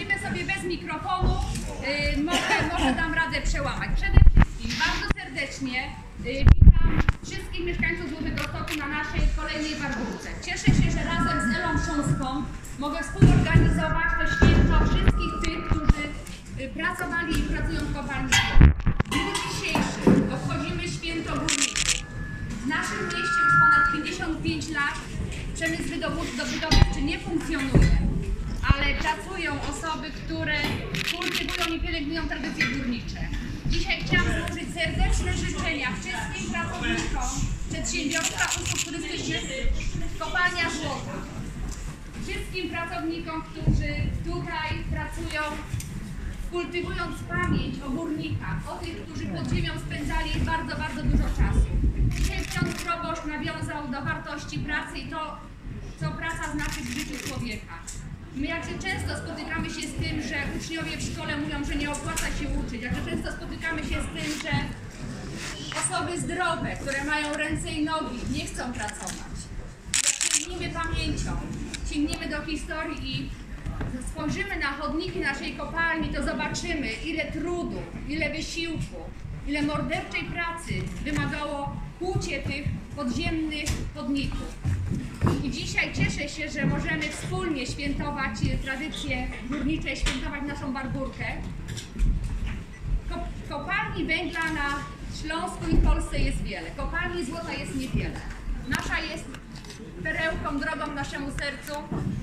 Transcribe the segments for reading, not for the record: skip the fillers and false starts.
spróbujmy sobie bez mikrofonu, może dam radę przełamać. Przede wszystkim bardzo serdecznie witam wszystkich mieszkańców Dużego Stoku na naszej kolejnej Barburce. Cieszę się, że razem z Elą Sząską mogę współorganizować to święto wszystkich tych, którzy pracowali i pracują w kopalni. W dniu dzisiejszym obchodzimy święto górników. W naszym mieście już ponad 55 lat przemysł wydobywczy nie funkcjonuje, ale pracują osoby, które kultywują i pielęgnują tradycje górnicze. Dzisiaj chciałam złożyć serdeczne życzenia wszystkim pracownikom przedsiębiorstwa usług turystycznych Kopalnia Złota. Wszystkim pracownikom, którzy tutaj pracują, kultywując pamięć o górnikach, o tych, którzy pod ziemią spędzali bardzo, bardzo dużo czasu. Dzisiaj ksiądz proboszcz nawiązał do wartości pracy i to, co praca znaczy w życiu człowieka. My jakże często spotykamy się z tym, że uczniowie w szkole mówią, że nie opłaca się uczyć, jakże często spotykamy się z tym, że osoby zdrowe, które mają ręce i nogi, nie chcą pracować. Jak sięgniemy pamięcią, sięgniemy do historii i spojrzymy na chodniki naszej kopalni, to zobaczymy, ile trudu, ile wysiłku, ile morderczej pracy wymagało kłucie tych podziemnych chodników. I dzisiaj cieszę się, że możemy wspólnie świętować tradycje górnicze, świętować naszą Barburkę. Kopalni węgla na Śląsku i w Polsce jest wiele. Kopalni złota jest niewiele. Nasza jest perełką, drogą naszemu sercu.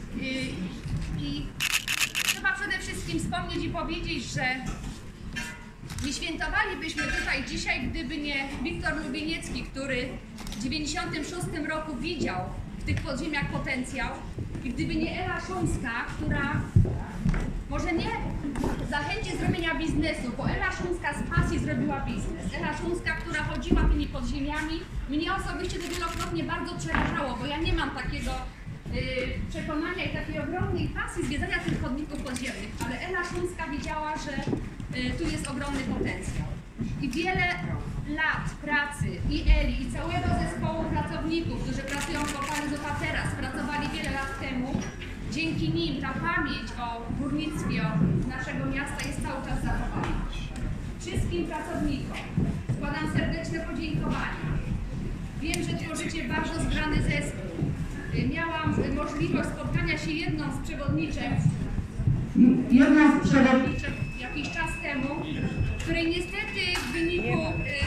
I trzeba przede wszystkim wspomnieć i powiedzieć, że nie świętowalibyśmy tutaj dzisiaj, gdyby nie Wiktor Lubieniecki, który w 1996 roku widział w tych podziemiach potencjał i gdyby nie Ela Sząska, która może nie zachęci zrobienia biznesu, bo Ela Sząska z pasji zrobiła biznes. Ela Sząska, która chodziła tymi podziemiami, mnie osobiście to wielokrotnie bardzo przerażało, bo ja nie mam takiego przekonania i takiej ogromnej pasji zwiedzania tych chodników podziemnych, ale Ela Sząska widziała, że tu jest ogromny potencjał. I wiele lat pracy i Eli, i całego zespołu pracowników, którzy pracują w kopalni Złota teraz, pracowali wiele lat temu, dzięki nim ta pamięć o górnictwie naszego miasta jest cały czas zachowana. Wszystkim pracownikom składam serdeczne podziękowania. Wiem, że tworzycie bardzo zgrany zespół. Miałam możliwość spotkania się jedną z przewodniczek jakiś czas temu, której niestety w wyniku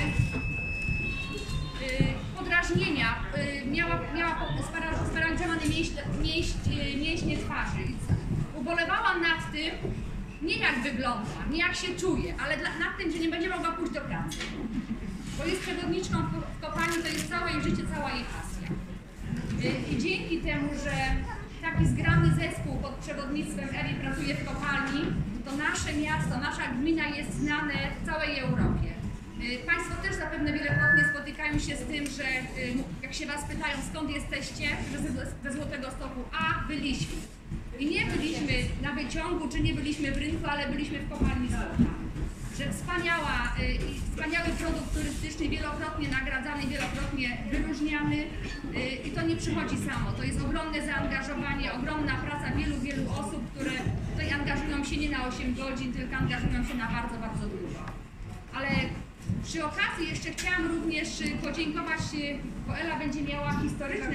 podrażnienia miała sparaliżowane mięśnie twarzy. Ubolewałam nad tym, nie jak wygląda, nie jak się czuje, ale nad tym, że nie będzie mogła pójść do pracy. Bo jest przewodniczką w kopalni, to jest całe jej życie, cała jej pasja. I dzięki temu, że taki zgrany zespół pod przewodnictwem Eli pracuje w kopalni, to nasze miasto, nasza gmina jest znane w całej Europie. Państwo też zapewne wielokrotnie spotykają się z tym, że jak się Was pytają, skąd jesteście, że ze Złotego Stoku, a byliśmy. I nie byliśmy na wyciągu, czy nie byliśmy w rynku, ale byliśmy w kopalni złota. Że wspaniały produkt turystyczny, wielokrotnie nagradzany, wielokrotnie wyróżniany i to nie przychodzi samo. To jest ogromne zaangażowanie, ogromna praca wielu osób, które tutaj angażują się nie na 8 godzin, tylko angażują się na bardzo, bardzo dużo. Ale przy okazji jeszcze chciałam również podziękować, bo Ela będzie miała historyczne...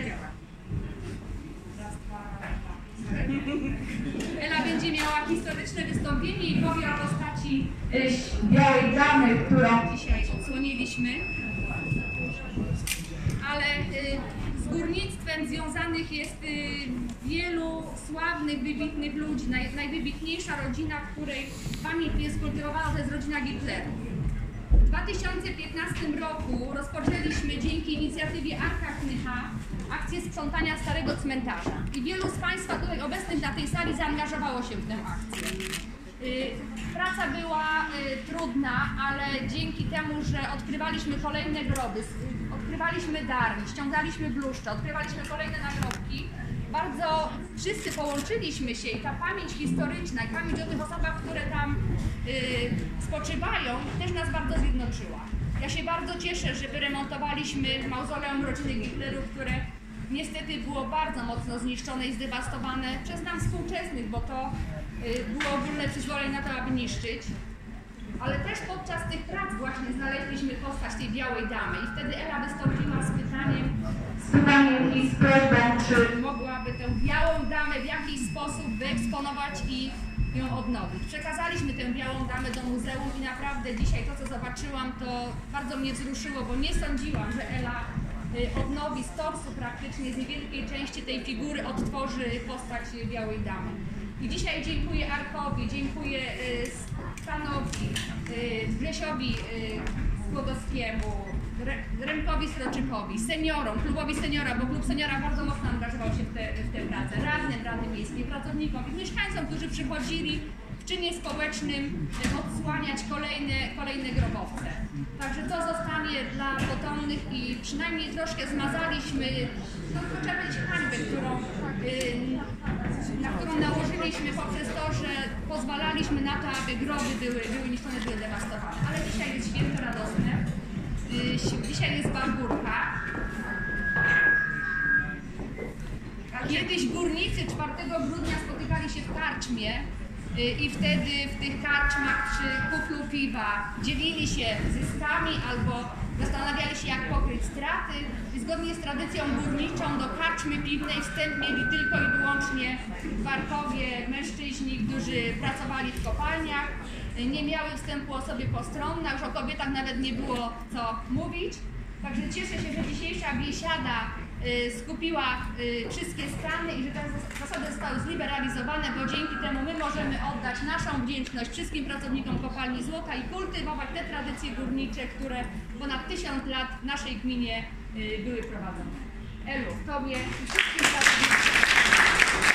Ela będzie miała historyczne wystąpienie i powie o postaci białej damy, którą dzisiaj odsłoniliśmy. Ale z górnictwem związanych jest wielu sławnych, wybitnych ludzi. Najwybitniejsza rodzina, której pamięć jest kultywowana, to jest rodzina Hitlerów. W 2015 roku rozpoczęliśmy dzięki inicjatywie Arka Knycha akcję sprzątania starego cmentarza. I wielu z Państwa tutaj obecnych na tej sali zaangażowało się w tę akcję. Praca była trudna, ale dzięki temu, że odkrywaliśmy kolejne groby, odkrywaliśmy darni, ściągaliśmy bluszcze, odkrywaliśmy kolejne nagrobki, bardzo wszyscy połączyliśmy się i ta pamięć historyczna i pamięć o tych osobach, które tam spoczywają, też nas bardzo zjednoczyła. Ja się bardzo cieszę, że wyremontowaliśmy mauzoleum rodziny Hitlerów, które niestety było bardzo mocno zniszczone i zdewastowane przez nam współczesnych, bo to było żadne przyzwoleń na to, aby niszczyć. Ale też podczas tych prac właśnie znaleźliśmy postać tej białej damy i wtedy Ela wystąpiła z pytaniem i z prośbą, czy mogłaby tę białą damę w jakiś sposób wyeksponować i ją odnowić. Przekazaliśmy tę białą damę do muzeum i naprawdę dzisiaj to, co zobaczyłam, to bardzo mnie wzruszyło, bo nie sądziłam, że Ela odnowi z torsu praktycznie, z niewielkiej części tej figury odtworzy postać białej damy. I dzisiaj dziękuję Arkowi, dziękuję Stanowi, Grzesiowi Skłodowskiemu, Remkowi Sroczykowi, seniorom, klubowi seniora, bo klub seniora bardzo mocno angażował się w tę pracę, radnym Rady Miejskiej, pracownikom i mieszkańcom, którzy przychodzili w czynie społecznym odsłaniać kolejne grobowce. Także to zostanie dla potomnych i przynajmniej troszkę zmazaliśmy, no to trzeba powiedzieć, hańbę, na którą nałożyliśmy poprzez to, że pozwalaliśmy na to, aby groby były niszczone, były dewastowane. Ale dzisiaj jest święto radosne, dzisiaj jest Walburga. Kiedyś górnicy 4 grudnia spotykali się w karczmie i wtedy w tych karczmach przy kuflu piwa dzielili się zyskami albo zastanawiali się, jak pokryć straty. I zgodnie z tradycją górniczą do karczmy piwnej wstęp mieli tylko i wyłącznie Warkowie, mężczyźni, którzy pracowali w kopalniach. Nie miały wstępu osoby postronne, już o kobietach nawet nie było co mówić. Także cieszę się, że dzisiejsza biesiada skupiła wszystkie stany i że te zasady zostały zliberalizowane, bo dzięki temu my możemy oddać naszą wdzięczność wszystkim pracownikom kopalni złota i kultywować te tradycje górnicze, które ponad 1000 lat w naszej gminie były prowadzone. Elu, Tobie i wszystkim pracownikom.